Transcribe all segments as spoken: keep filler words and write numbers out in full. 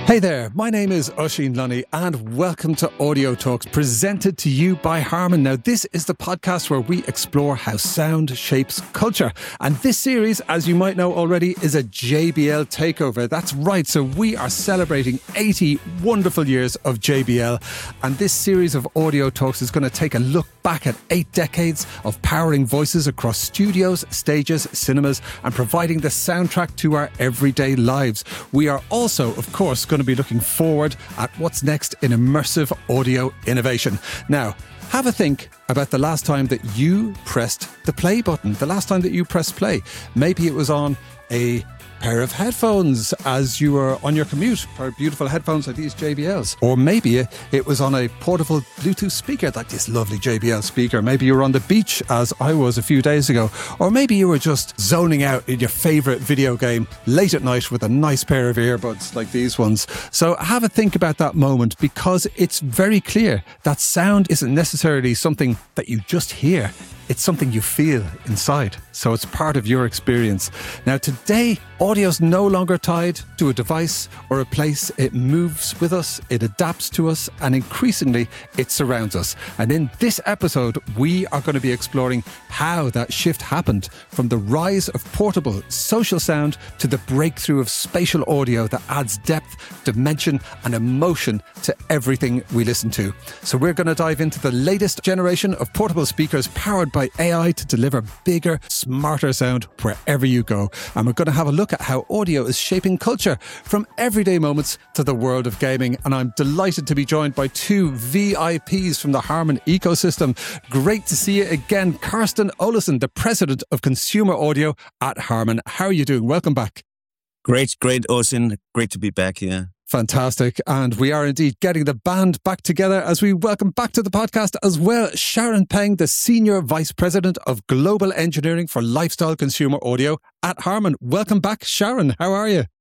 Hey there, my name is Oisín Lunny and welcome to Audio Talks, presented to you by Harman. Now, this is the podcast where we explore how sound shapes culture. And this series, as you might know already, is a J B L takeover. That's right, so we are celebrating eighty wonderful years of J B L. And this series of Audio Talks is going to take a look back at eight decades of powering voices across studios, stages, cinemas, and providing the soundtrack to our everyday lives. We are also, of course, going to be looking forward at what's next in immersive audio innovation. Now, have a think about the last time that you pressed the play button, the last time that you pressed play. Maybe it was on a pair of headphones as you were on your commute, pair of beautiful headphones like these J B Ls. Or maybe it was on a portable Bluetooth speaker like this lovely J B L speaker. Maybe you were on the beach as I was a few days ago. Or maybe you were just zoning out in your favourite video game late at night with a nice pair of earbuds like these ones. So have a think about that moment, because it's very clear that sound isn't necessarily something that you just hear. It's something you feel inside, so it's part of your experience. Now, today, audio's no longer tied to a device or a place. It moves with us, it adapts to us, and increasingly, it surrounds us. And in this episode, we are going to be exploring how that shift happened from the rise of portable social sound to the breakthrough of spatial audio that adds depth, dimension, and emotion to everything we listen to. So we're going to dive into the latest generation of portable speakers powered by A I to deliver bigger, smarter sound wherever you go. And we're going to have a look at how audio is shaping culture from everyday moments to the world of gaming. And I'm delighted to be joined by two V I Ps from the Harman ecosystem. Great to see you again, Karsten Olesen, the President of Consumer Audio at Harman. How are you doing? Welcome back. Great, great, Oisín. Great to be back here. Fantastic. And we are indeed getting the band back together as we welcome back to the podcast as well Sharon Peng, the Senior Vice President of Global Engineering for Lifestyle Consumer Audio at Harman. Welcome back, Sharon. How are you?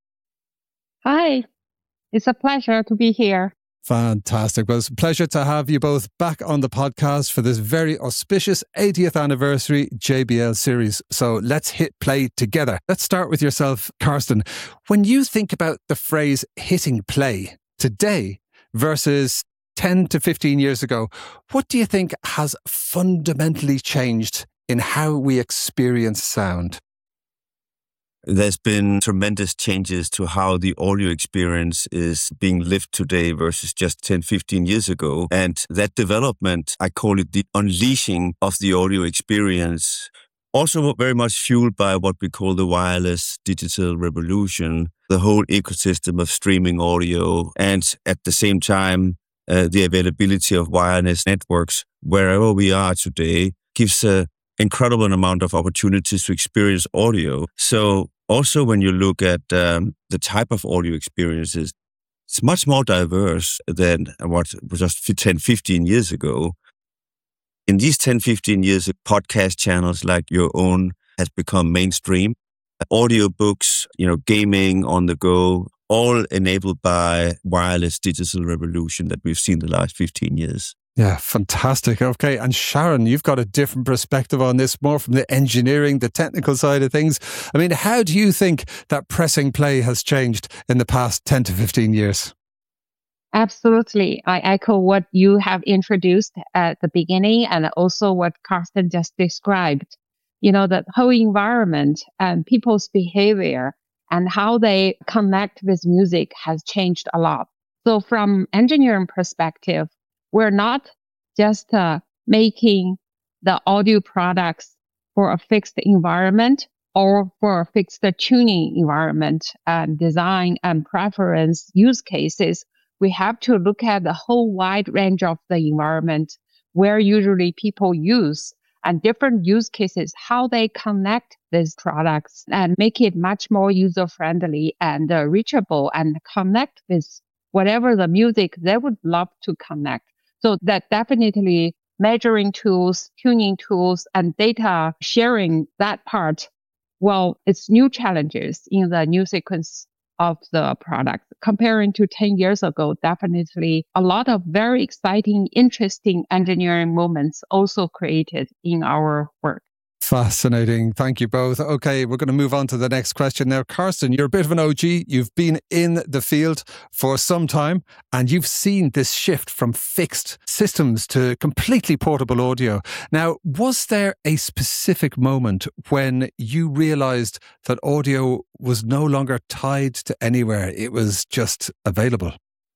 Hi. It's a pleasure to be here. Fantastic. Well, it's a pleasure to have you both back on the podcast for this very auspicious eightieth anniversary J B L series. So let's hit play together. Let's start with yourself, Karsten. When you think about the phrase hitting play today versus ten to fifteen years ago, what do you think has fundamentally changed in how we experience sound? There's been tremendous changes to how the audio experience is being lived today versus just ten, fifteen years ago. And that development, I call it the unleashing of the audio experience, also very much fueled by what we call the wireless digital revolution, the whole ecosystem of streaming audio, and at the same time, uh, the availability of wireless networks wherever we are today gives an incredible amount of opportunities to experience audio. So also, when you look at um, the type of audio experiences, it's much more diverse than what was just ten, fifteen years ago. In these ten, fifteen years, podcast channels like your own has become mainstream. Audiobooks, you know, gaming on the go, all enabled by wireless digital revolution that we've seen the last fifteen years. Yeah, fantastic. Okay. And Sharon, you've got a different perspective on this, more from the engineering, the technical side of things. I mean, how do you think that pressing play has changed in the past ten to fifteen years? Absolutely. I echo what you have introduced at the beginning and also what Karsten just described. You know, the whole environment and people's behavior and how they connect with music has changed a lot. So from engineering perspective, we're not just uh, making the audio products for a fixed environment or for a fixed tuning environment and design and preference use cases. We have to look at the whole wide range of the environment where usually people use and different use cases, how they connect these products and make it much more user-friendly and uh, reachable and connect with whatever the music they would love to connect. So that definitely measuring tools, tuning tools, and data sharing, that part, well, it's new challenges in the new sequence of the product. Comparing to ten years ago, definitely a lot of very exciting, interesting engineering moments also created in our work. Fascinating. Thank you both. Okay, we're going to move on to the next question now. Carsten, you're a bit of an O G. You've been in the field for some time and you've seen this shift from fixed systems to completely portable audio. Now, was there a specific moment when you realized that audio was no longer tied to anywhere? It was just available?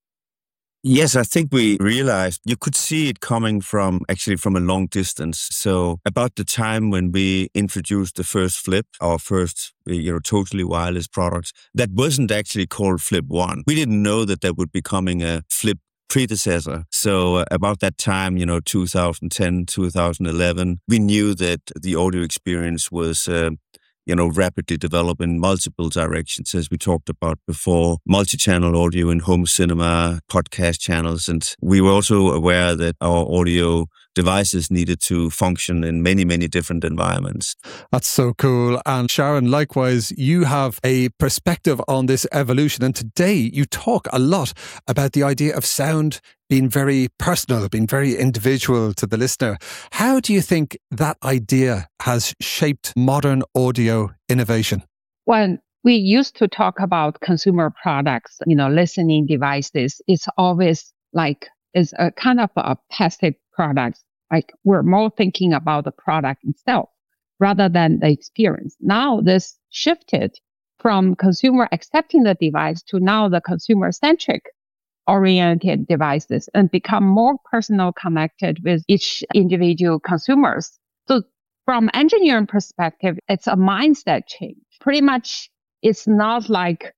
Yes, I think we realized you could see it coming from actually from a long distance. So about the time when we introduced the first Flip, our first, you know, totally wireless product, that wasn't actually called Flip One. We didn't know that that would be coming a Flip predecessor. So uh, about that time, you know, two thousand ten, two thousand eleven, we knew that the audio experience was uh, you know, rapidly develop in multiple directions, as we talked about before, multi-channel audio in home cinema, podcast channels. And we were also aware that our audio devices needed to function in many, many different environments. That's so cool. And Sharon, likewise, you have a perspective on this evolution. And today you talk a lot about the idea of sound being very personal, being very individual to the listener. How do you think that idea has shaped modern audio innovation? When we used to talk about consumer products, you know, listening devices, it's always like it's a kind of a passive product. Like we're more thinking about the product itself rather than the experience. Now this shifted from consumer accepting the device to now the consumer-centric oriented devices and become more personal connected with each individual consumers. So from engineering perspective, it's a mindset change. Pretty much it's not like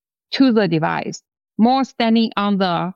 to the device, more standing on the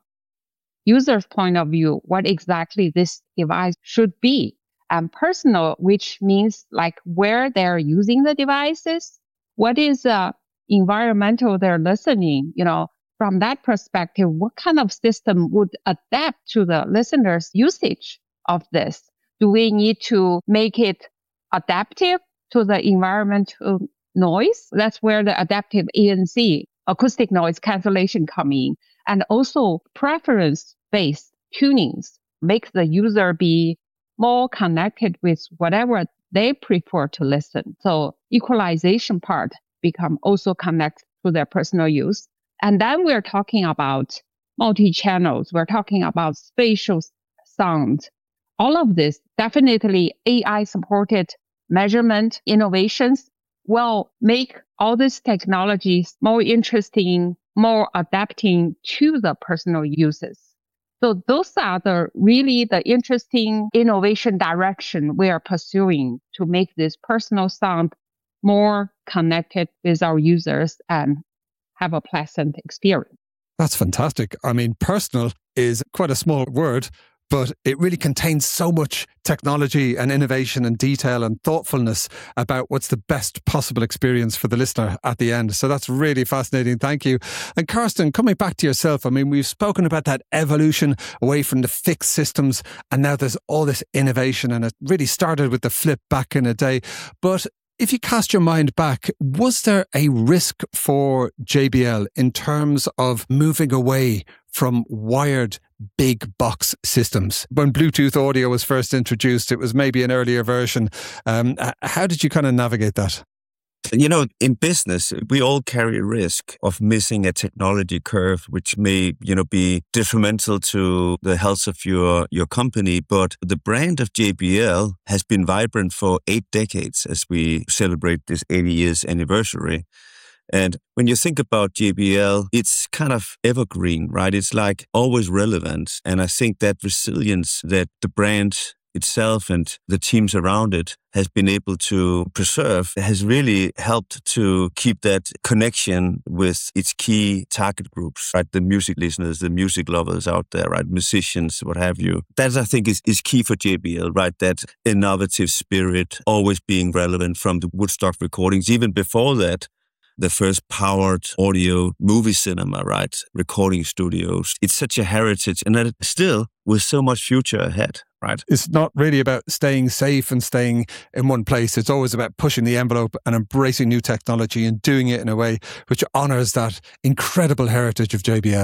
user's point of view, what exactly this device should be. And personal, which means like where they're using the devices, what is the environmental they're listening, you know, from that perspective, what kind of system would adapt to the listener's usage of this? Do we need to make it adaptive to the environmental noise? That's where the adaptive A N C, acoustic noise cancellation, come in. And also preference-based tunings make the user be more connected with whatever they prefer to listen. So equalization part become also connect to their personal use. And then we're talking about multi-channels. We're talking about spatial sound. All of this, definitely A I-supported measurement innovations will make all these technologies more interesting, more adapting to the personal uses. So those are the really the interesting innovation direction we are pursuing to make this personal sound more connected with our users and have a pleasant experience. That's fantastic. I mean, personal is quite a small word, but it really contains so much technology and innovation and detail and thoughtfulness about what's the best possible experience for the listener at the end. So that's really fascinating. Thank you. And Carsten, coming back to yourself, I mean, we've spoken about that evolution away from the fixed systems, and now there's all this innovation, and it really started with the Flip back in a day. But if you cast your mind back, was there a risk for J B L in terms of moving away from wired big box systems? When Bluetooth audio was first introduced, it was maybe an earlier version. Um, how did you kind of navigate that? You know, in business, we all carry a risk of missing a technology curve, which may, you know, be detrimental to the health of your, your company. But the brand of J B L has been vibrant for eight decades as we celebrate this eighty years anniversary. And when you think about J B L, it's kind of evergreen, right? It's like always relevant. And I think that resilience that the brand itself and the teams around it has been able to preserve has really helped to keep that connection with its key target groups, right? The music listeners, the music lovers out there, right? Musicians, what have you. That, I think, is, is key for J B L, right? That innovative spirit, always being relevant from the Woodstock recordings. Even before that, the first powered audio movie cinema, right? Recording studios. It's such a heritage, and that still with so much future ahead, right? It's not really about staying safe and staying in one place. It's always about pushing the envelope and embracing new technology and doing it in a way which honors that incredible heritage of J B L.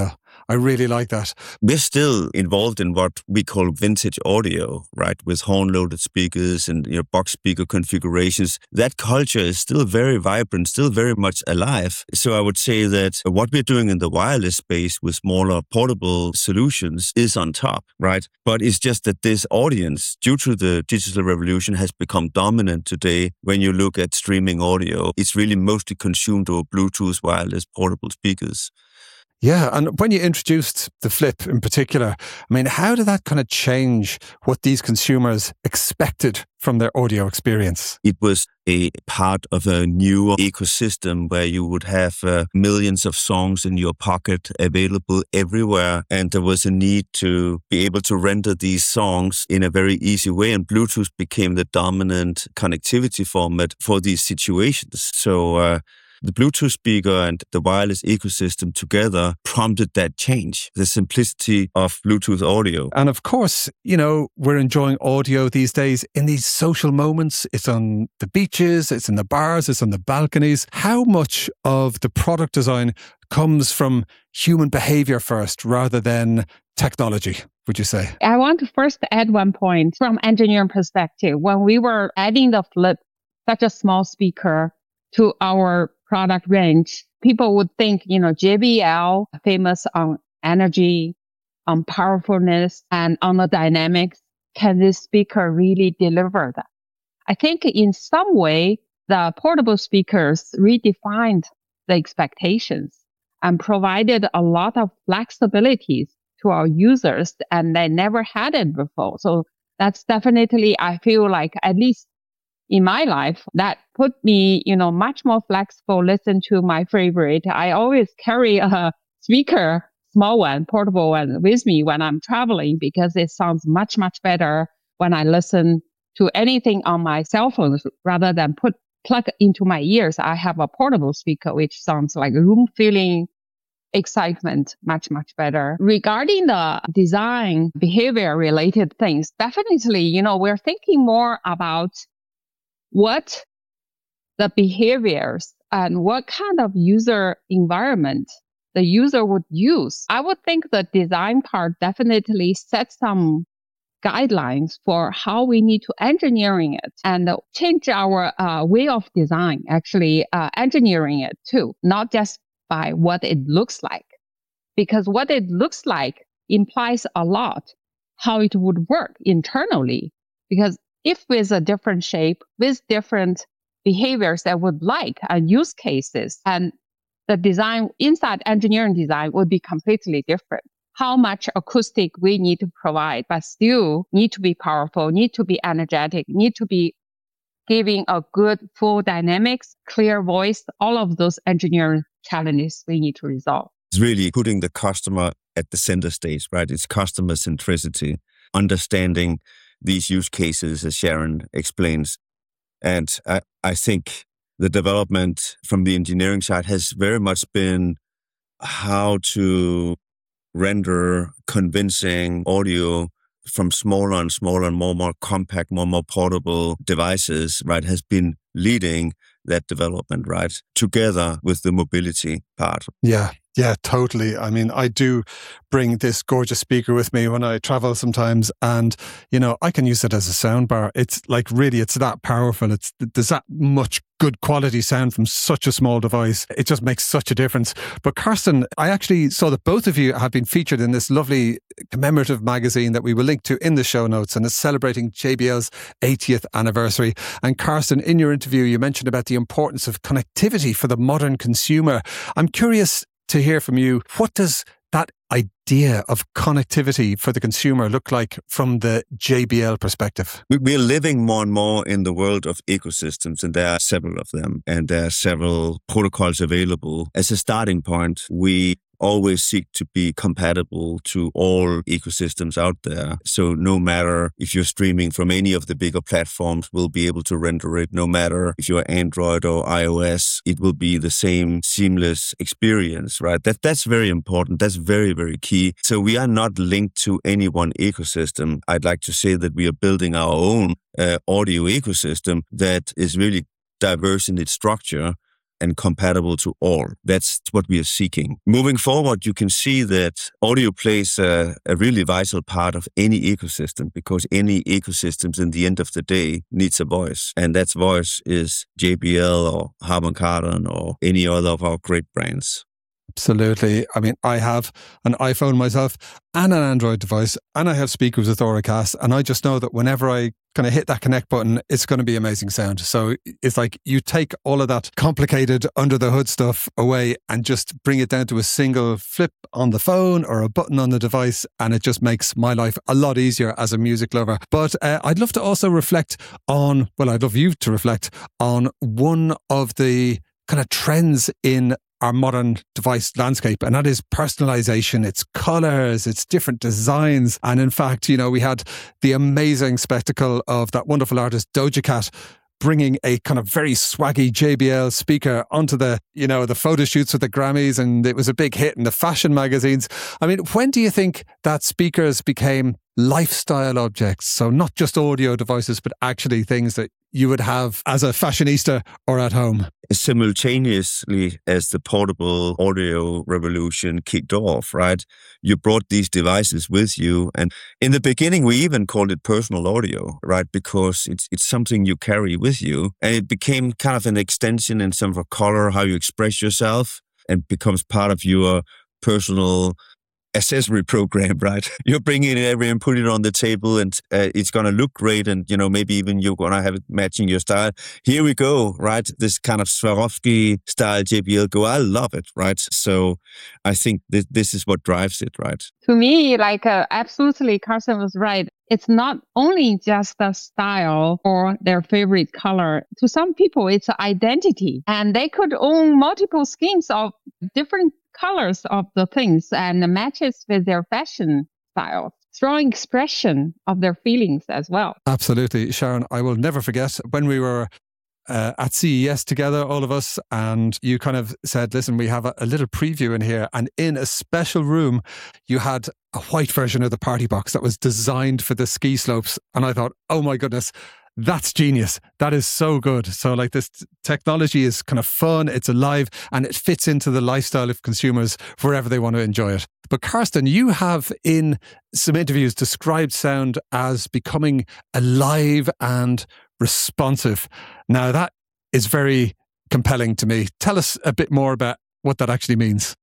I really like that. We're still involved in what we call vintage audio, right? With horn-loaded speakers and you know, box speaker configurations. That culture is still very vibrant, still very much alive. So I would say that what we're doing in the wireless space with smaller portable solutions is on top, right? But it's just that this audience, due to the digital revolution, has become dominant today. When you look at streaming audio, it's really mostly consumed over Bluetooth wireless portable speakers. Yeah, and when you introduced the Flip in particular, I mean, how did that kind of change what these consumers expected from their audio experience? It was a part of a new ecosystem where you would have uh, millions of songs in your pocket available everywhere. And there was a need to be able to render these songs in a very easy way. And Bluetooth became the dominant connectivity format for these situations. So, uh, the Bluetooth speaker and the wireless ecosystem together prompted that change, the simplicity of Bluetooth audio. And of course, you know, we're enjoying audio these days in these social moments. It's on the beaches, it's in the bars, it's on the balconies. How much of the product design comes from human behavior first rather than technology, would you say? I want to first add one point from engineering perspective. When we were adding the Flip, such a small speaker, to our product range, people would think, you know, J B L, famous on energy, on powerfulness, and on the dynamics. Can this speaker really deliver that? I think in some way, the portable speakers redefined the expectations and provided a lot of flexibilities to our users, and they never had it before. So that's definitely, I feel like, at least in my life, that put me, you know, much more flexible, listen to my favorite. I always carry a speaker, small one, portable one, with me when I'm traveling because it sounds much, much better when I listen to anything on my cell phone rather than put plug into my ears. I have a portable speaker, which sounds like room filling excitement much, much better. Regarding the design behavior related things, definitely, you know, we're thinking more about what the behaviors and what kind of user environment the user would use. I would think the design part definitely sets some guidelines for how we need to engineering it and change our uh, way of design, actually uh, engineering it too, not just by what it looks like. Because what it looks like implies a lot how it would work internally. Because if with a different shape, with different behaviors that would like and use cases, and the design inside engineering design would be completely different. How much acoustic we need to provide, but still need to be powerful, need to be energetic, need to be giving a good full dynamics, clear voice, all of those engineering challenges we need to resolve. It's really putting the customer at the center stage, right? It's customer centricity, understanding these use cases, as Sharon explains. And I, I think the development from the engineering side has very much been how to render convincing audio from smaller and smaller and more and more compact, more and more portable devices, right, has been leading that development, right, together with the mobility part. Yeah. Yeah, totally. I mean, I do bring this gorgeous speaker with me when I travel sometimes, and, you know, I can use it as a soundbar. It's like, really, it's that powerful. It's there's that much good quality sound from such a small device. It just makes such a difference. But Karsten, I actually saw that both of you have been featured in this lovely commemorative magazine that we will link to in the show notes, and it's celebrating J B L's eightieth anniversary. And Karsten, in your interview, you mentioned about the importance of connectivity for the modern consumer. I'm curious to hear from you. What does that idea of connectivity for the consumer look like from the J B L perspective? We're living more and more in the world of ecosystems, and there are several of them, and there are several protocols available. As a starting point, we always seek to be compatible to all ecosystems out there. So no matter if you're streaming from any of the bigger platforms, we'll be able to render it. No matter if you're Android or iOS, it will be the same seamless experience, right? That That's very important. That's very, very key. So we are not linked to any one ecosystem. I'd like to say that we are building our own uh, audio ecosystem that is really diverse in its structure and compatible to all. That's what we are seeking. Moving forward, you can see that audio plays a, a really vital part of any ecosystem, because any ecosystems in the end of the day needs a voice. And that voice is J B L or Harman Kardon or any other of our great brands. Absolutely. I mean, I have an iPhone myself and an Android device, and I have speakers with Auracast, and I just know that whenever I kind of hit that connect button, it's going to be amazing sound. So it's like you take all of that complicated under the hood stuff away and just bring it down to a single flip on the phone or a button on the device, and it just makes my life a lot easier as a music lover. But uh, I'd love to also reflect on, well, I'd love you to reflect on one of the kind of trends in our modern device landscape, and that is personalization. It's colors, it's different designs. And in fact, you know, we had the amazing spectacle of that wonderful artist Doja Cat bringing a kind of very swaggy J B L speaker onto the, you know, the photo shoots with the Grammys, and it was a big hit in the fashion magazines. I mean, when do you think that speakers became lifestyle objects? So not just audio devices, but actually things that you would have as a fashionista or at home? Simultaneously as the portable audio revolution kicked off, right? You brought these devices with you. And in the beginning, we even called it personal audio, right? Because it's it's something you carry with you. And it became kind of an extension in some of a color, how you express yourself, and becomes part of your personal accessory program, right? You're bringing it every and put it on the table, and uh, it's going to look great, and you know, maybe even you're going to have it matching your style. Here we go, right? This kind of Swarovski style J B L Go. I love it, right? So I think this, this is what drives it, right? To me, like uh, absolutely, Carsten was right. It's not only just the style or their favorite color. To some people, it's identity, and they could own multiple skins of different colors of the things and the matches with their fashion style. Strong expression of their feelings as well. Absolutely. Sharon, I will never forget when we were uh, at C E S together, all of us, and you kind of said, listen, we have a, a little preview in here, and in a special room, you had a white version of the party box that was designed for the ski slopes. And I thought, oh my goodness, that's genius. That is so good. So like this technology is kind of fun, it's alive, and it fits into the lifestyle of consumers wherever they want to enjoy it. But Carsten, you have in some interviews described sound as becoming alive and responsive. Now that is very compelling to me. Tell us a bit more about what that actually means.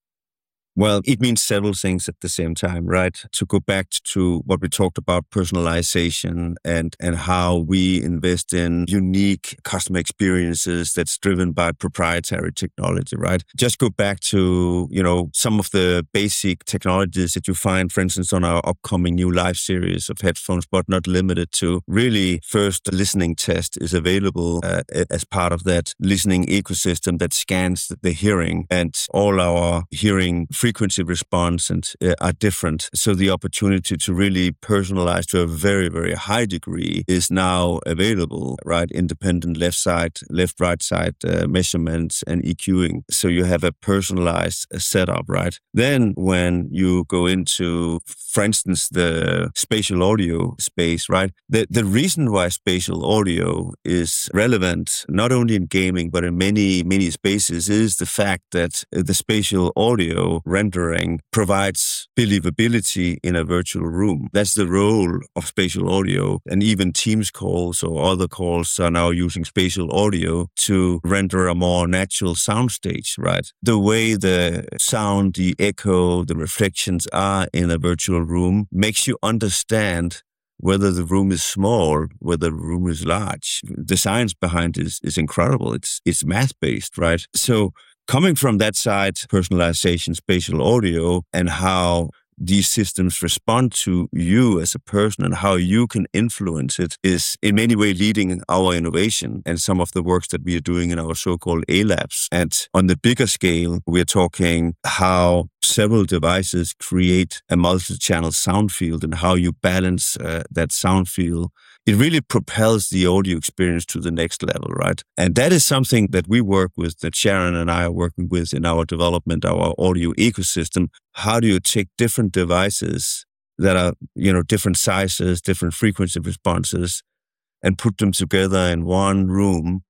Well, it means several things at the same time, right? To go back to what we talked about, personalization and, and how we invest in unique customer experiences that's driven by proprietary technology, right? Just go back to, you know, some of the basic technologies that you find, for instance, on our upcoming new live series of headphones, but not limited to. Really, first, the listening test is available uh, as part of that listening ecosystem that scans the hearing, and all our hearing frequency response and uh, are different. So the opportunity to really personalize to a very, very high degree is now available, right? Independent left side, left, right side uh, measurements and EQing. So you have a personalized uh, setup, right? Then when you go into, for instance, the spatial audio space, right? The, the reason why spatial audio is relevant, not only in gaming, but in many, many spaces, is the fact that the spatial audio rendering provides believability in a virtual room. That's the role of spatial audio. And even Teams calls or other calls are now using spatial audio to render a more natural soundstage, right? The way the sound, the echo, the reflections are in a virtual room makes you understand whether the room is small, whether the room is large. The science behind it is, is incredible. It's, it's math-based, right? So coming from that side, personalization, spatial audio, and how these systems respond to you as a person and how you can influence it is in many ways leading our innovation and some of the works that we are doing in our so-called A-Labs. And on the bigger scale, we're talking how several devices create a multi-channel sound field and how you balance uh, that sound field. It really propels the audio experience to the next level, right? And that is something that we work with, that Sharon and I are working with in our development, our audio ecosystem. How do you take different devices that are, you know, different sizes, different frequency responses, and put them together in one room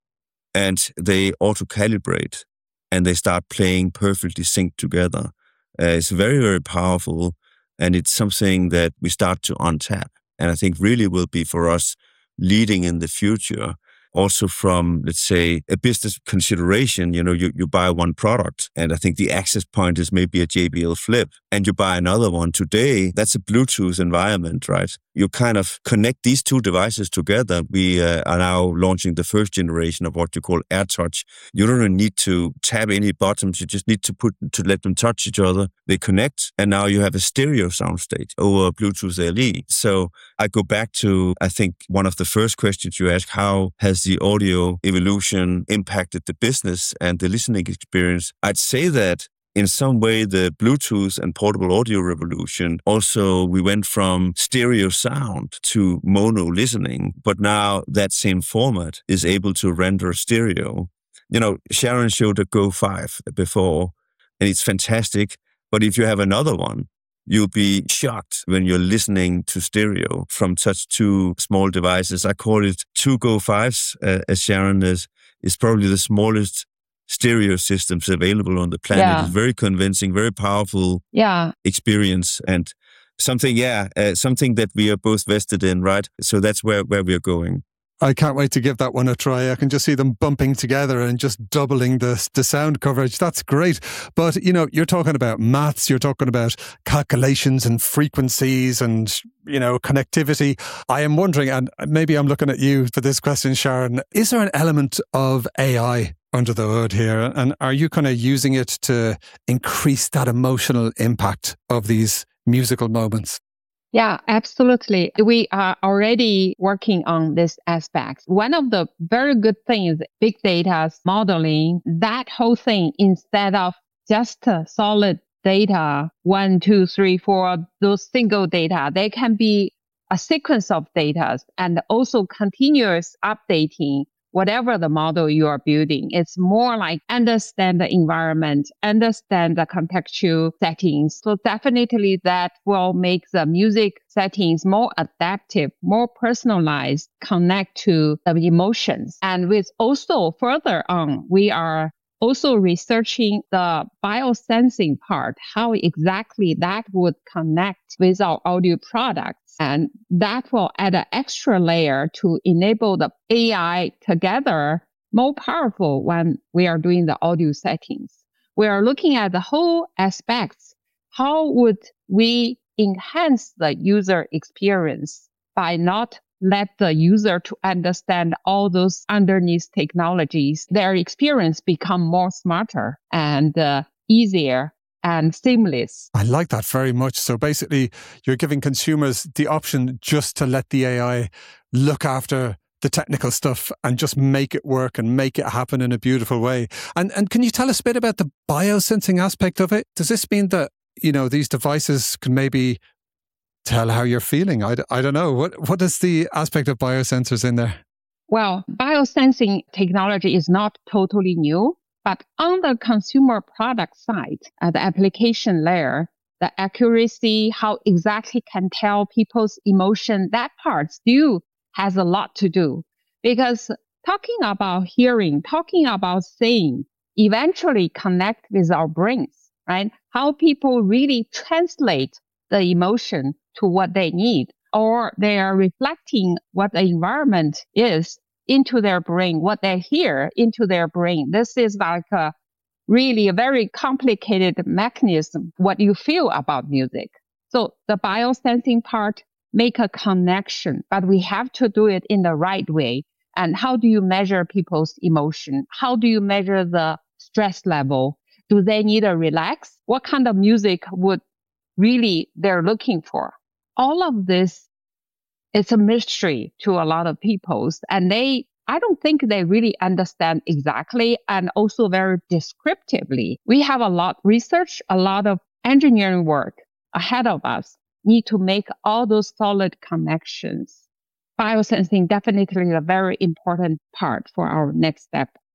and they auto-calibrate and they start playing perfectly synced together. Uh, it's very, very powerful, and it's something that we start to untap. And I think really will be for us leading in the future. Also from, let's say, a business consideration, you know, you, you buy one product and I think the access point is maybe a J B L Flip, and you buy another one today, that's a Bluetooth environment, right? You kind of connect these two devices together. We uh, are now launching the first generation of what you call AirTouch. You don't need to tap any buttons. You just need to put to let them touch each other. They connect, and now you have a stereo soundstage over Bluetooth L E. So I go back to, I think, one of the first questions you asked, how has the audio evolution impacted the business and the listening experience? I'd say that in some way, the Bluetooth and portable audio revolution, also we went from stereo sound to mono listening, but now that same format is able to render stereo. You know, Sharon showed a Go five before, and it's fantastic. But if you have another one, you'll be shocked when you're listening to stereo from such two small devices. I call it two Go fives, uh, as Sharon is, is probably the smallest stereo systems available on the planet. Yeah. It's very convincing, very powerful yeah. experience, and something, yeah, uh, something that we are both vested in, right? So that's where, where we are going. I can't wait to give that one a try. I can just see them bumping together and just doubling the, the sound coverage. That's great. But, you know, you're talking about maths, you're talking about calculations and frequencies and, you know, connectivity. I am wondering, and maybe I'm looking at you for this question, Sharon, is there an element of A I under the hood here? And are you kind of using it to increase that emotional impact of these musical moments? Yeah, absolutely. We are already working on this aspect. One of the very good things, big data modeling, that whole thing, instead of just solid data, one, two, three, four, those single data, they can be a sequence of data and also continuous updating whatever the model you are building. It's more like understand the environment, understand the contextual settings. So definitely that will make the music settings more adaptive, more personalized, connect to the emotions. And with also further on, we are also researching the biosensing part, how exactly that would connect with our audio products. And that will add an extra layer to enable the A I together more powerful when we are doing the audio settings. We are looking at the whole aspects. How would we enhance the user experience by not let the user to understand all those underneath technologies, their experience become more smarter and uh, easier and seamless. I like that very much. So basically, you're giving consumers the option just to let the A I look after the technical stuff and just make it work and make it happen in a beautiful way. And and can you tell us a bit about the biosensing aspect of it? Does this mean that, you know, these devices can maybe tell how you're feeling? I, I don't know. What What is the aspect of biosensors in there? Well, biosensing technology is not totally new. But on the consumer product side, at the application layer, the accuracy, how exactly can tell people's emotion, that part still has a lot to do. Because talking about hearing, talking about seeing, eventually connect with our brains, right? How people really translate the emotion to what they need, or they are reflecting what the environment is into their brain, what they hear into their brain. This is like a really a very complicated mechanism, what you feel about music. So the biosensing part make a connection, but we have to do it in the right way. And how do you measure people's emotion? How do you measure the stress level? Do they need a relax? What kind of music would really they're looking for? All of this, it's a mystery to a lot of people. And they, I don't think they really understand exactly and also very descriptively. We have a lot of research, a lot of engineering work ahead of us, need to make all those solid connections. Biosensing definitely a very important part for our next step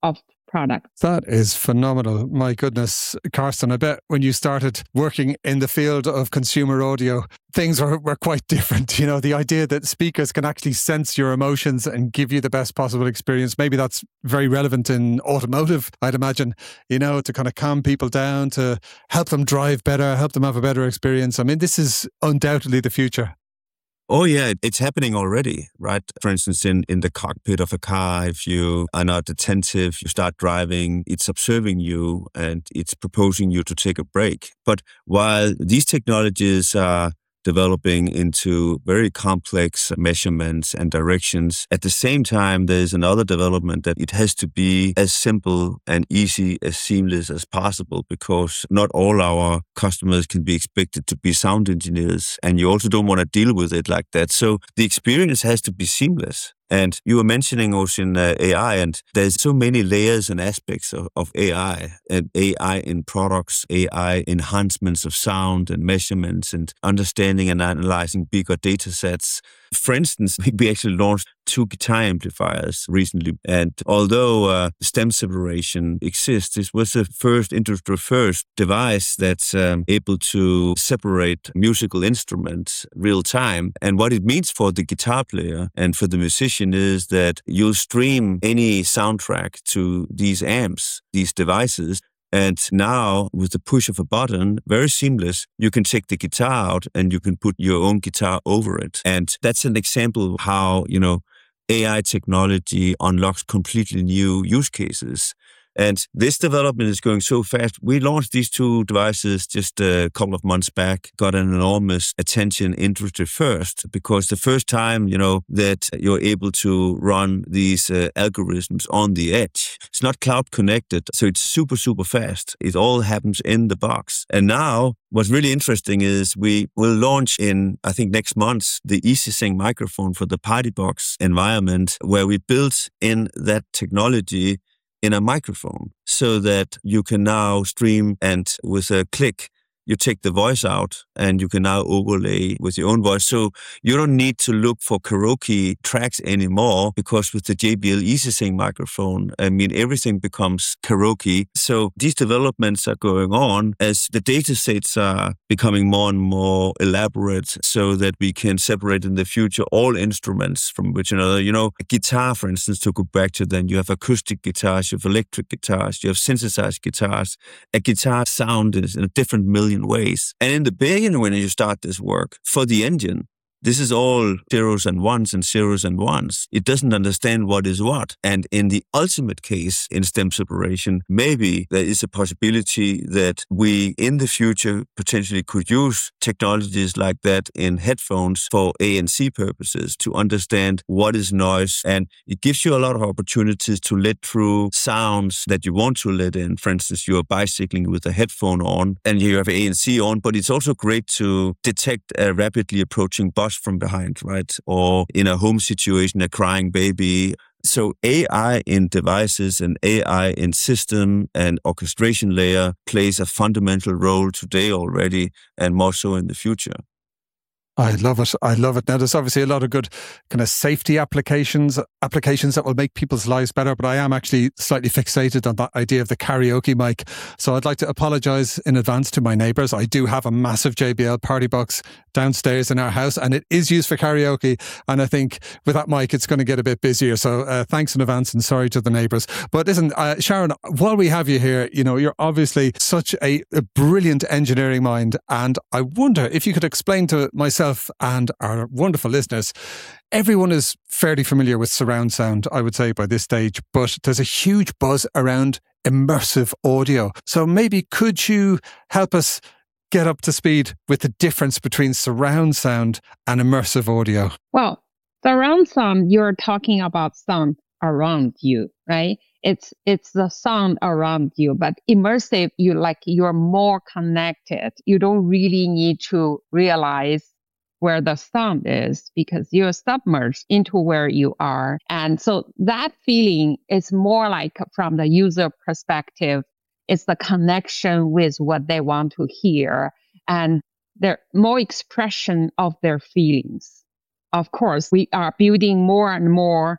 of product. That is phenomenal. My goodness, Carsten, I bet when you started working in the field of consumer audio, things were, were quite different. You know, the idea that speakers can actually sense your emotions and give you the best possible experience. Maybe that's very relevant in automotive, I'd imagine, you know, to kind of calm people down, to help them drive better, help them have a better experience. I mean, this is undoubtedly the future. Oh, yeah, it's happening already, right? For instance, in, in the cockpit of a car, if you are not attentive, you start driving, it's observing you and it's proposing you to take a break. But while these technologies are developing into very complex measurements and directions, at the same time, there's another development that it has to be as simple and easy, as seamless as possible, because not all our customers can be expected to be sound engineers, and you also don't want to deal with it like that. So the experience has to be seamless. And you were mentioning, Ocean, uh, A I, and there's so many layers and aspects of, of A I, and A I in products, A I enhancements of sound and measurements and understanding and analyzing bigger data sets. For instance, we actually launched two guitar amplifiers recently. And although uh, stem separation exists, this was the first industry first device that's um, able to separate musical instruments real time. And what it means for the guitar player and for the musician is that you'll stream any soundtrack to these amps, these devices. And now, with the push of a button, very seamless, you can take the guitar out and you can put your own guitar over it. And that's an example of how, you know, A I technology unlocks completely new use cases. And this development is going so fast. We launched these two devices just a couple of months back, got an enormous attention industry first, because the first time, you know, that you're able to run these uh, algorithms on the edge, it's not cloud connected. So it's super, super fast. It all happens in the box. And now what's really interesting is we will launch in, I think next month, the EasySync microphone for the Party Box environment, where we built in that technology in a microphone, so that you can now stream and with a click, you take the voice out and you can now overlay with your own voice. So you don't need to look for karaoke tracks anymore, because with the J B L EasySync microphone, I mean, everything becomes karaoke. So these developments are going on as the data sets are becoming more and more elaborate, so that we can separate in the future all instruments from which another. You know, a guitar, for instance, to go back to then, you have acoustic guitars, you have electric guitars, you have synthesized guitars. A guitar sound is in a different million ways. And in the beginning, when you start this work for the engine, this is all zeros and ones and zeros and ones. It doesn't understand what is what. And in the ultimate case, in stem separation, maybe there is a possibility that we in the future potentially could use technologies like that in headphones for A and C purposes to understand what is noise. And it gives you a lot of opportunities to let through sounds that you want to let in. For instance, you're bicycling with a headphone on and you have A and C on, but it's also great to detect a rapidly approaching bus from behind, right? Or in a home situation, a crying baby. So A I in devices and A I in system and orchestration layer plays a fundamental role today already, and more so in the future. I love it. I love it. Now, there's obviously a lot of good kind of safety applications, applications that will make people's lives better, but I am actually slightly fixated on that idea of the karaoke mic. So I'd like to apologize in advance to my neighbours. I do have a massive J B L Party Box downstairs in our house, and it is used for karaoke. And I think with that mic, it's going to get a bit busier. So uh, thanks in advance, and sorry to the neighbours. But listen, uh, Sharon, while we have you here, you know, you're obviously such a, a brilliant engineering mind. And I wonder if you could explain to myself and our wonderful listeners, everyone is fairly familiar with surround sound, I would say, by this stage, but there's a huge buzz around immersive audio. So maybe could you help us get up to speed with the difference between surround sound and immersive audio? Well, surround sound, you're talking about sound around you, right? It's it's the sound around you, but immersive, you like you're more connected. You don't really need to realize where the sound is, because you're submerged into where you are. And so that feeling is more like, from the user perspective, it's the connection with what they want to hear and their more expression of their feelings. Of course, we are building more and more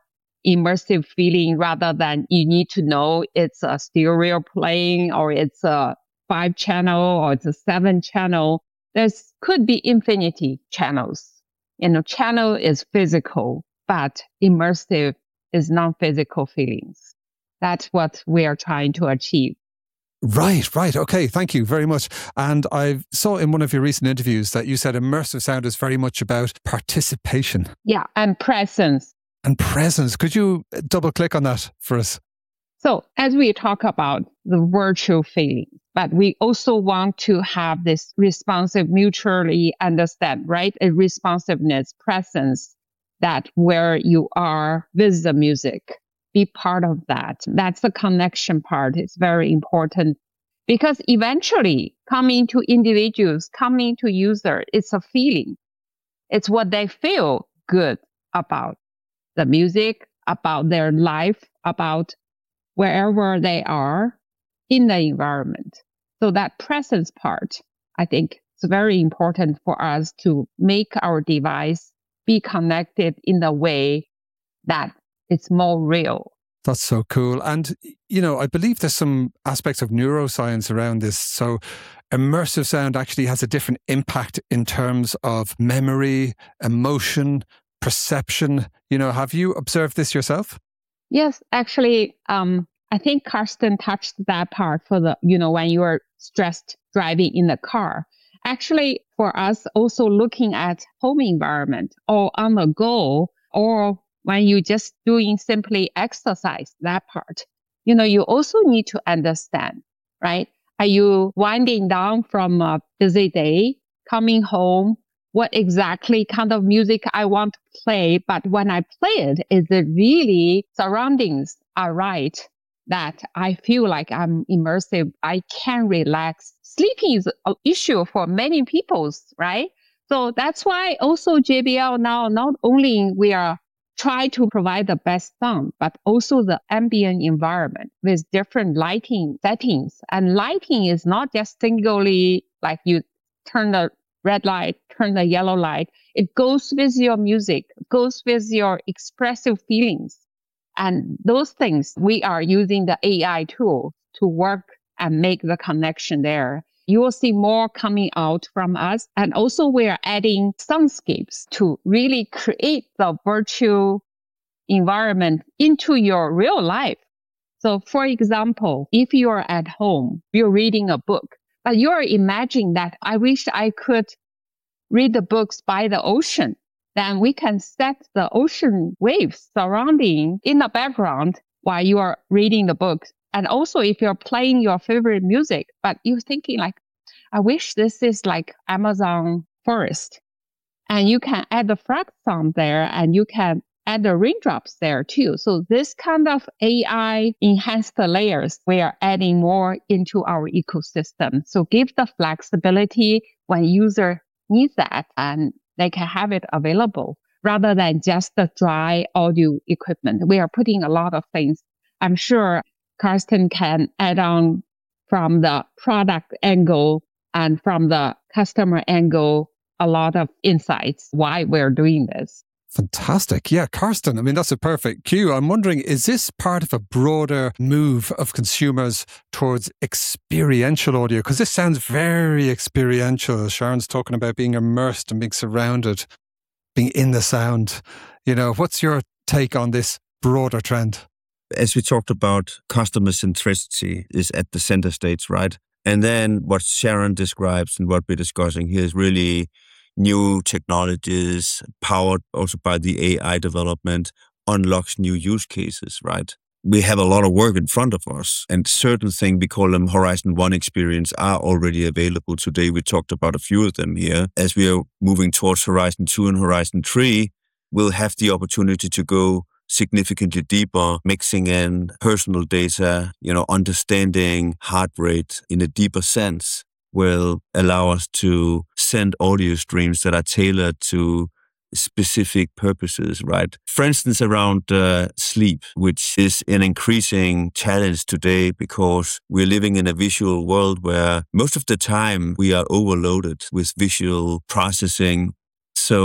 immersive feeling rather than you need to know it's a stereo playing or it's a five channel or it's a seven channel. There's could be infinity channels. You know, channel is physical, but immersive is non-physical feelings. That's what we are trying to achieve. Right, right. Okay, thank you very much. And I saw in one of your recent interviews that you said immersive sound is very much about participation. Yeah, and presence. And presence. Could you double click on that for us? So as we talk about the virtual feeling, but we also want to have this responsive, mutually understand, right? A responsiveness, presence, that where you are with the music, be part of that. That's the connection part. It's very important because eventually coming to individuals, coming to user, it's a feeling. It's what they feel good about the music, about their life, about wherever they are in the environment. So that presence part, I think it's very important for us to make our device be connected in the way that it's more real. That's so cool. And, you know, I believe there's some aspects of neuroscience around this. So immersive sound actually has a different impact in terms of memory, emotion, perception. You know, have you observed this yourself? Yes, actually, um, I think Karsten touched that part for the, you know, when you are stressed driving in the car. Actually, for us, also looking at home environment or on the go, or when you just doing simply exercise, that part, you know, you also need to understand, right? Are you winding down from a busy day, coming home? What exactly kind of music I want to play? But when I play it, is it really surroundings are right that I feel like I'm immersive? I can relax. Sleeping is an issue for many people, right? So that's why also J B L now, not only we are try to provide the best sound, but also the ambient environment with different lighting settings. And lighting is not just singly like you turn the red light, turn the yellow light. It goes with your music, goes with your expressive feelings. And those things, we are using the A I tool to work and make the connection there. You will see more coming out from us. And also we are adding soundscapes to really create the virtual environment into your real life. So for example, if you are at home, you're reading a book, but you're imagining that I wish I could read the books by the ocean. Then we can set the ocean waves surrounding in the background while you are reading the book. And also if you're playing your favorite music, but you're thinking like, I wish this is like Amazon forest. And you can add the frog sound there and you can add the raindrops there too. So this kind of A I enhanced layers, we are adding more into our ecosystem. So give the flexibility when user needs that and they can have it available rather than just the dry audio equipment. We are putting a lot of things. I'm sure Karsten can add on from the product angle and from the customer angle, a lot of insights why we're doing this. Fantastic. Yeah, Karsten, I mean, that's a perfect cue. I'm wondering, is this part of a broader move of consumers towards experiential audio? Because this sounds very experiential. Sharon's talking about being immersed and being surrounded, being in the sound. You know, what's your take on this broader trend? As we talked about, customer centricity is at the center stage, right? And then what Sharon describes and what we're discussing here is really new technologies powered also by the A I development unlocks new use cases, right? We have a lot of work in front of us, and certain things, we call them Horizon One experience, are already available today. We talked about a few of them here. As we are moving towards Horizon Two and Horizon Three, we'll have the opportunity to go significantly deeper, mixing in personal data, you know, understanding heart rate in a deeper sense will allow us to send audio streams that are tailored to specific purposes, right? For instance, around uh, sleep, which is an increasing challenge today because we're living in a visual world where most of the time we are overloaded with visual processing. So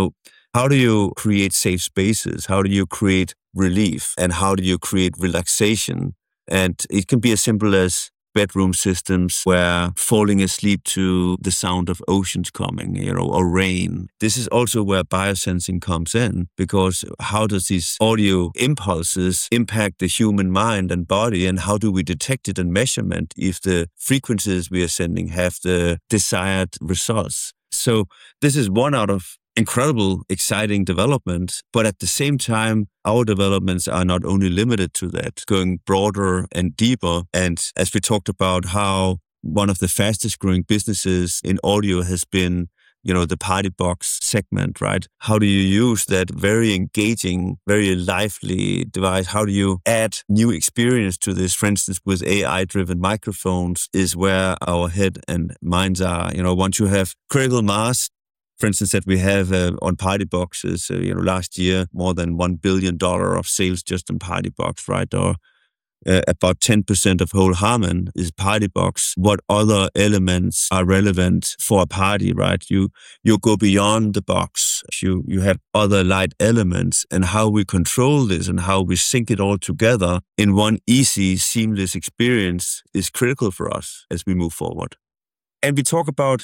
How do you create safe spaces? How do you create relief? And how do you create relaxation? And it can be as simple as bedroom systems where falling asleep to the sound of oceans coming, you know, or rain. This is also where biosensing comes in, because how does these audio impulses impact the human mind and body, and how do we detect it and measurement if the frequencies we are sending have the desired results? So this is one out of incredible, exciting development. But at the same time, our developments are not only limited to that, going broader and deeper. And as we talked about how one of the fastest growing businesses in audio has been, you know, the party box segment, right? How do you use that very engaging, very lively device? How do you add new experience to this? For instance, with A I-driven microphones is where our head and minds are. You know, once you have critical mass, for instance, that we have uh, on party boxes, uh, you know, last year, more than one billion dollars of sales just on party box, right? Or uh, about ten percent of whole Harman is party box. What other elements are relevant for a party, right? You you go beyond the box. You, you have other light elements, and how we control this and how we sync it all together in one easy, seamless experience is critical for us as we move forward. And we talk about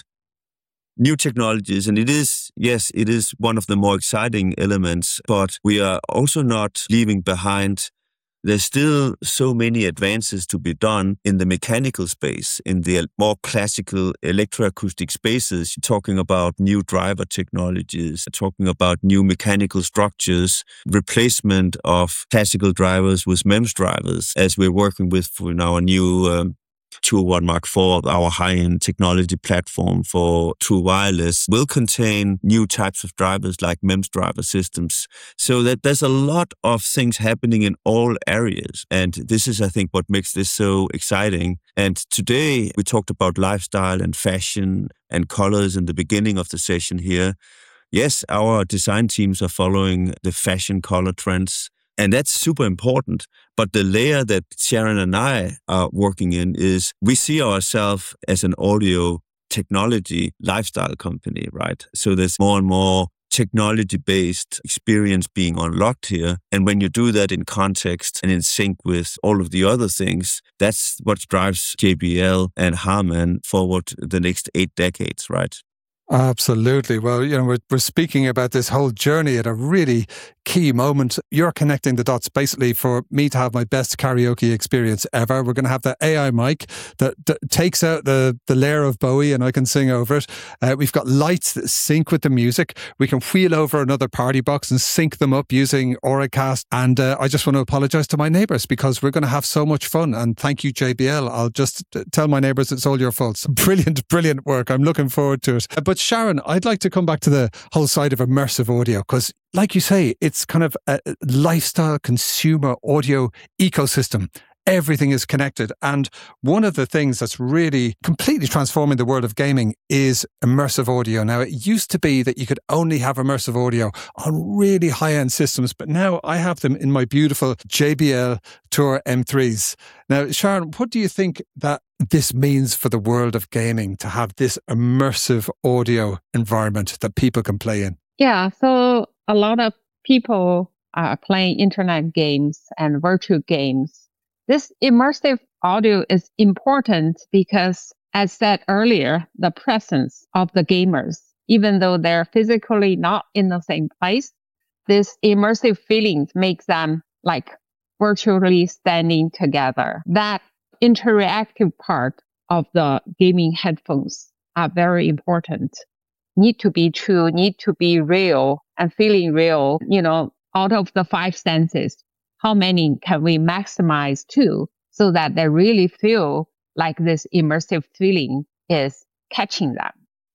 new technologies, and it is, yes, it is one of the more exciting elements, but we are also not leaving behind. There's still so many advances to be done in the mechanical space, in the more classical electroacoustic spaces. You're talking about new driver technologies, talking about new mechanical structures, replacement of classical drivers with MEMS drivers, as we're working with for our new um, two oh one Mark four, our high-end technology platform for true wireless, will contain new types of drivers like MEMS driver systems. So that there's a lot of things happening in all areas. And this is, I think, what makes this so exciting. And today we talked about lifestyle and fashion and colors in the beginning of the session here. Yes, our design teams are following the fashion color trends, and that's super important. But the layer that Sharon and I are working in is we see ourselves as an audio technology lifestyle company, right? So there's more and more technology-based experience being unlocked here. And when you do that in context and in sync with all of the other things, that's what drives J B L and Harman forward the next eight decades, right? Absolutely. Well, you know, we're, we're speaking about this whole journey at a really key moment. You're connecting the dots basically for me to have my best karaoke experience ever. We're going to have the A I mic that, that takes out the, the layer of Bowie and I can sing over it. Uh, we've got lights that sync with the music. We can wheel over another party box and sync them up using Auracast. And uh, I just want to apologize to my neighbours because we're going to have so much fun. And thank you, J B L. I'll just tell my neighbours it's all your fault. Brilliant, brilliant work. I'm looking forward to it. But Sharon, I'd like to come back to the whole side of immersive audio because, like you say, it's kind of a lifestyle consumer audio ecosystem. Everything is connected. And one of the things that's really completely transforming the world of gaming is immersive audio. Now, it used to be that you could only have immersive audio on really high-end systems, but now I have them in my beautiful J B L Tour M threes. Now, Sharon, what do you think that this means for the world of gaming to have this immersive audio environment that people can play in? Yeah, so a lot of people are playing internet games and virtual games. This immersive audio is important because, as said earlier, the presence of the gamers, even though they're physically not in the same place, this immersive feeling makes them like virtually standing together. That interactive part of the gaming headphones are very important. Need to be true, need to be real and feeling real, you know, out of the five senses. How many can we maximize to so that they really feel like this immersive feeling is catching them?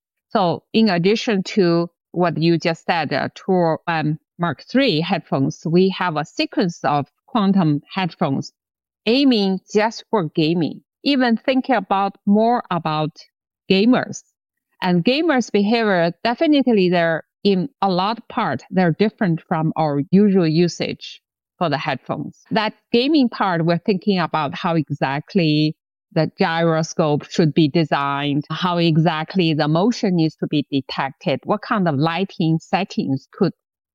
So in addition to what you just said, uh, Tour um, Mark three headphones, we have a sequence of quantum headphones aiming just for gaming, even thinking about more about gamers. And gamers' behavior, definitely they're in a lot part, they're different from our usual usage for the headphones. That gaming part, we're thinking about how exactly the gyroscope should be designed, how exactly the motion needs to be detected, what kind of lighting settings could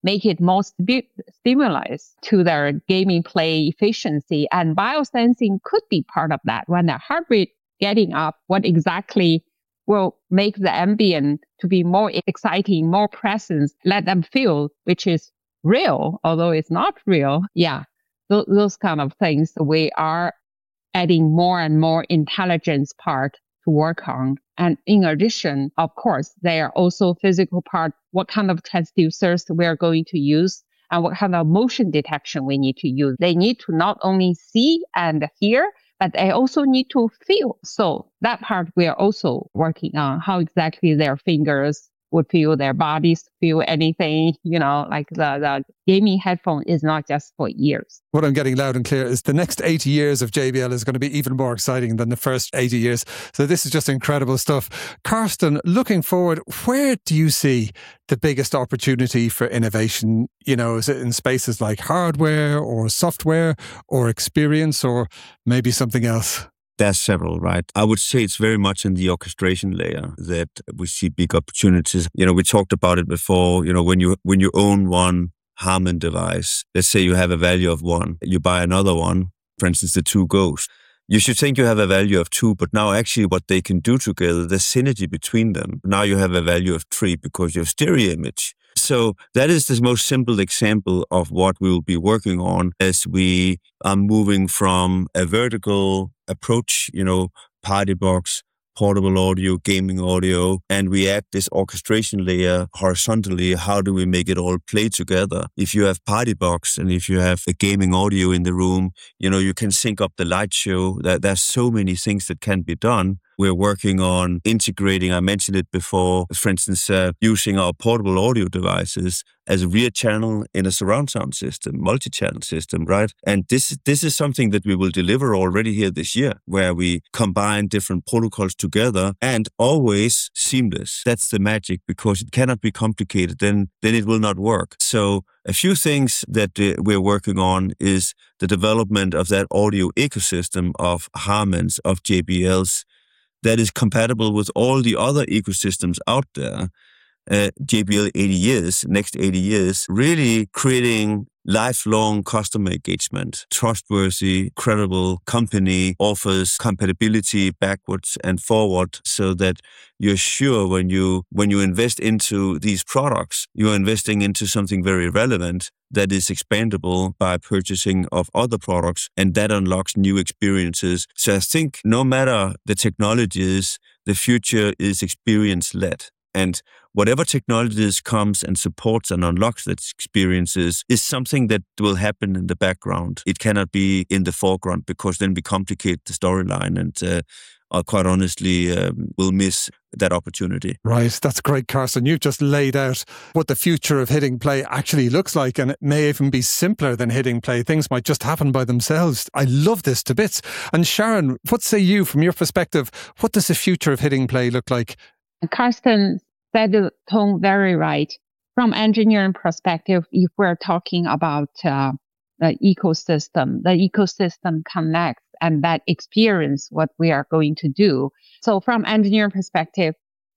make it more sti- stimulus to their gaming play efficiency. And biosensing could be part of that. When the heart rate getting up, what exactly will make the ambient to be more exciting, more presence, let them feel, which is real, although it's not real. Yeah, th- those kind of things. We are adding more and more intelligence part to work on. And in addition, of course, there are also physical part, what kind of transducers we are going to use and what kind of motion detection we need to use. They need to not only see and hear, but they also need to feel. So that part we are also working on, how exactly their fingers would feel, their bodies feel anything, you know, like the, the gaming headphone is not just for ears. What I'm getting loud and clear is the next eighty years of J B L is going to be even more exciting than the first eighty years. So this is just incredible stuff. Carsten, looking forward, where do you see the biggest opportunity for innovation? You know, is it in spaces like hardware or software or experience or maybe something else? There's several, right? I would say it's very much in the orchestration layer that we see big opportunities. You know, we talked about it before. You know, when you when you own one Harman device, let's say you have a value of one, you buy another one, for instance, the two Ghost. You should think you have a value of two, but now actually what they can do together, the synergy between them, now you have a value of three because you have stereo image. So that is the most simple example of what we will be working on as we are moving from a vertical approach, you know, party box, portable audio, gaming audio, and we add this orchestration layer horizontally. How do we make it all play together? If you have party box and if you have a gaming audio in the room, you know, you can sync up the light show. That there's so many things that can be done. We're working on integrating, I mentioned it before, for instance, uh, using our portable audio devices as a rear channel in a surround sound system, multi-channel system, right? And this, this is something that we will deliver already here this year, where we combine different protocols together and always seamless. That's the magic, because it cannot be complicated, then, then it will not work. So a few things that uh, we're working on is the development of that audio ecosystem of Harman's, of J B L's, that is compatible with all the other ecosystems out there. Uh, J B L eighty years, next eighty years, really creating lifelong customer engagement. Trustworthy, credible company offers compatibility backwards and forward so that you're sure when you when you invest into these products, you're investing into something very relevant that is expandable by purchasing of other products, and that unlocks new experiences. So I think no matter the technologies, the future is experience-led. And whatever technologies comes and supports and unlocks that experiences is something that will happen in the background. It cannot be in the foreground, because then we complicate the storyline and uh, uh, quite honestly um, will miss that opportunity. Right. That's great, Carsten. You've just laid out what the future of hitting play actually looks like, and it may even be simpler than hitting play. Things might just happen by themselves. I love this to bits. And Sharon, what say you from your perspective? What does the future of hitting play look like? Carsten said the tone very right. From engineering perspective, if we're talking about uh, the ecosystem, the ecosystem connects and that experience what we are going to do. So from engineering perspective,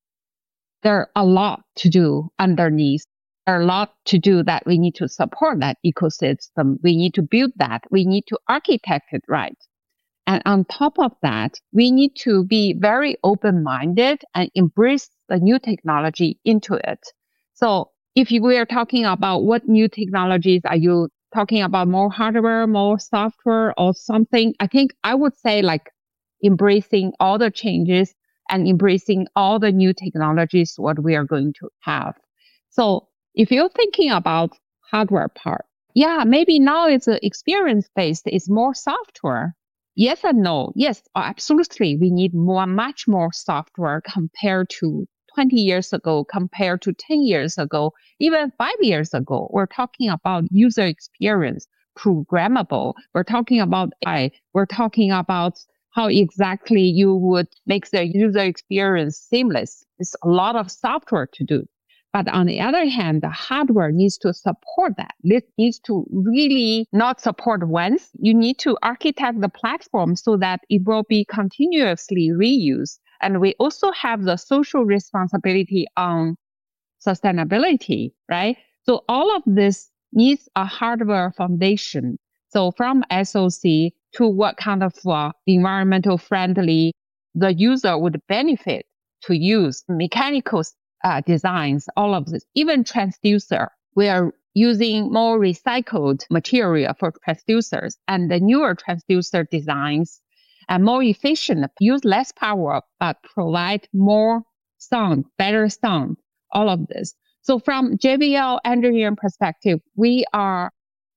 there are a lot to do underneath. There are a lot to do that we need to support that ecosystem. We need to build that. We need to architect it right. And on top of that, we need to be very open-minded and embrace the new technology into it. So if we are talking about what new technologies, are you talking about more hardware, more software or something? I think I would say like embracing all the changes and embracing all the new technologies, what we are going to have. So if you're thinking about hardware part, yeah, maybe now it's experience-based, it's more software. Yes and no. Yes, absolutely. We need more, much more software compared to twenty years ago, compared to ten years ago, even five years ago. We're talking about user experience, programmable. We're talking about A I. We're talking about how exactly you would make the user experience seamless. It's a lot of software to do. But on the other hand, the hardware needs to support that. It needs to really not support once. You need to architect the platform so that it will be continuously reused. And we also have the social responsibility on sustainability, right? So all of this needs a hardware foundation. So from S O C to what kind of uh, environmental friendly the user would benefit to use, mechanical uh, designs, all of this, even transducer. We are using more recycled material for transducers, and the newer transducer designs are more efficient, use less power, but provide more sound, better sound, all of this. So from J B L engineering perspective, we are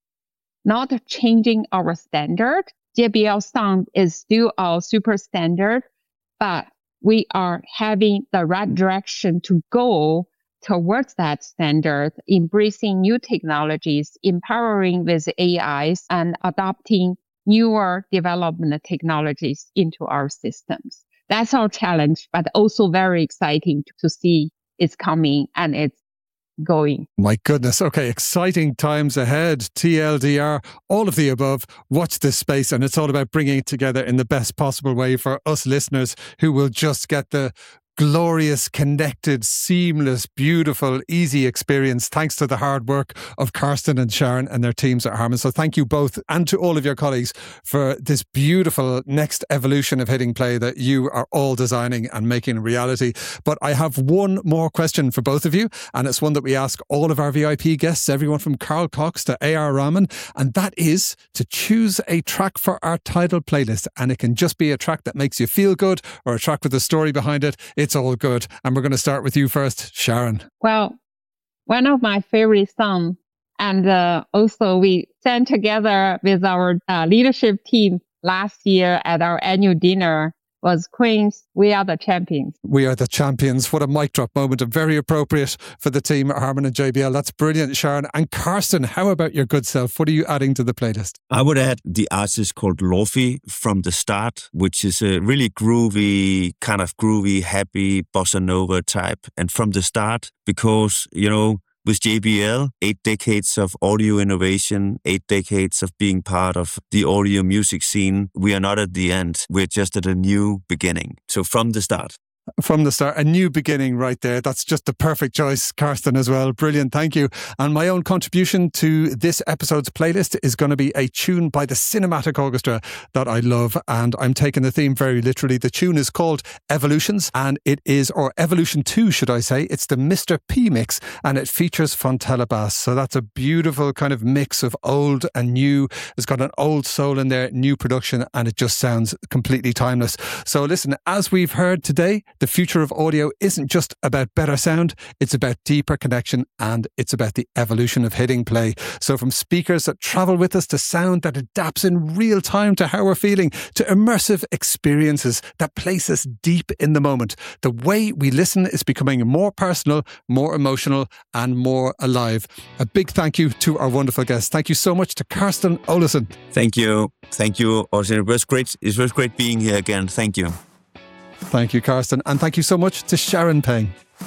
not changing our standard. J B L sound is still our super standard, but we are having the right direction to go towards that standard, embracing new technologies, empowering with A Is, and adopting newer development technologies into our systems. That's our challenge, but also very exciting to see it's coming and it's going. My goodness. Okay, exciting times ahead. T L D R, all of the above. Watch this space, and it's all about bringing it together in the best possible way for us listeners who will just get the glorious, connected, seamless, beautiful, easy experience thanks to the hard work of Karsten and Sharon and their teams at Harman. So thank you both, and to all of your colleagues, for this beautiful next evolution of Hitting Play that you are all designing and making a reality. But I have one more question for both of you, and it's one that we ask all of our V I P guests, everyone from Carl Cox to A R Rahman, and that is to choose a track for our title playlist. And it can just be a track that makes you feel good or a track with a story behind it. It's all good. And we're going to start with you first, Sharon. Well, one of my favorite songs, and uh, also we sang together with our uh, leadership team last year at our annual dinner, was Queen's We Are the Champions. We Are the Champions. What a mic drop moment, and very appropriate for the team at Harman and J B L. That's brilliant, Sharon. And Karsten, how about your good self? What are you adding to the playlist? I would add the artist called Lofi, From the Start, which is a really groovy, kind of groovy, happy bossa nova type. And From the Start, because, you know, with J B L, eight decades of audio innovation, eight decades of being part of the audio music scene. We are not at the end. We're just at a new beginning. So From the Start. From the start, a new beginning right there. That's just the perfect choice, Karsten, as well. Brilliant, thank you. And my own contribution to this episode's playlist is going to be a tune by the Cinematic Orchestra that I love, and I'm taking the theme very literally. The tune is called Evolutions, and it is, or Evolution two, should I say. It's the Mister P mix, and it features Fontella bass. So that's a beautiful kind of mix of old and new. It's got an old soul in there, new production, and it just sounds completely timeless. So listen, as we've heard today, the future of audio isn't just about better sound, it's about deeper connection, and it's about the evolution of Hitting Play. So from speakers that travel with us to sound that adapts in real time to how we're feeling, to immersive experiences that place us deep in the moment, the way we listen is becoming more personal, more emotional, and more alive. A big thank you to our wonderful guests. Thank you so much to Karsten Olesen. Thank you. Thank you, Austin. It was great. It was great being here again. Thank you. Thank you, Karsten. And thank you so much to Sharon Payne.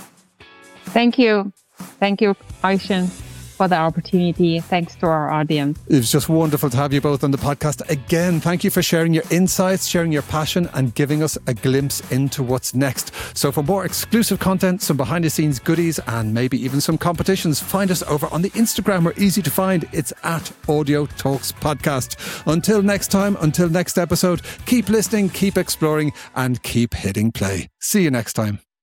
Thank you. Thank you, Ocean, for the opportunity. Thanks to our audience. It was just wonderful to have you both on the podcast again. Thank you for sharing your insights, sharing your passion, and giving us a glimpse into what's next. So for more exclusive content, some behind the scenes goodies, and maybe even some competitions, find us over on the Instagram. We're easy to find. It's at Audio Talks Podcast. Until next time, until next episode, keep listening, keep exploring, and keep hitting play. See you next time.